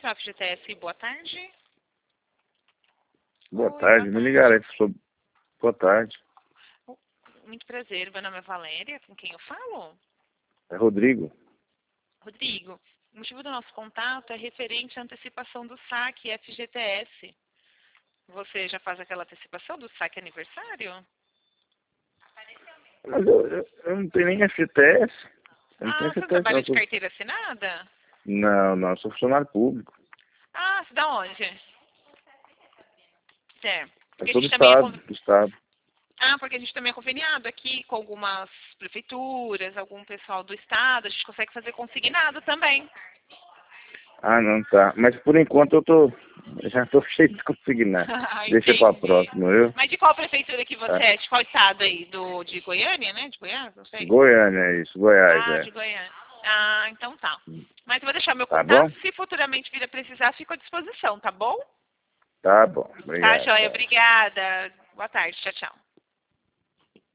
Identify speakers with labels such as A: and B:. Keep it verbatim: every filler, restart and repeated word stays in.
A: Central F G T S, boa tarde.
B: Boa
A: Oi,
B: tarde,
A: boa
B: me
A: tarde.
B: ligaram aí sobre... Boa tarde,
A: Muito prazer, meu nome é Valéria, com quem eu falo?
B: é Rodrigo.
A: Rodrigo, o motivo do nosso contato é referente à antecipação do saque F G T S. Você já faz aquela antecipação do saque aniversário?
B: Mas eu, eu, eu não tenho nem F G T S. Eu não
A: Ah,
B: tenho
A: você não
B: F G T S,
A: trabalha
B: não.
A: de
B: Sou...
A: carteira assinada?
B: Não, não, sou funcionário público.
A: Ah, você da onde? Certo.
B: Eu
A: Porque a
B: sou do
A: gente também é
B: Estado,
A: conv-
B: do Estado.
A: Ah, porque a gente também é conveniado aqui com algumas prefeituras, algum pessoal do estado, a gente consegue fazer consignado também.
B: Ah, não, tá. Mas por enquanto eu tô... eu já tô cheio de consignar.
A: Ah,
B: Deixa pra
A: entendi.
B: próxima, viu?
A: Mas de qual prefeitura que você
B: Tá.
A: é? De qual estado aí? Do, de Goiânia, né? De Goiás? Não sei.
B: Goiânia, é isso. Goiás,
A: Ah,
B: é.
A: de Goiânia. Ah, então tá. Mas eu vou deixar meu
B: Tá bom?
A: contato. Se futuramente vir a precisar, fico à disposição, tá bom?
B: Tá bom.
A: Tá,
B: Obrigado.
A: joia.
B: Tchau.
A: Obrigada. Boa tarde. Tchau, tchau.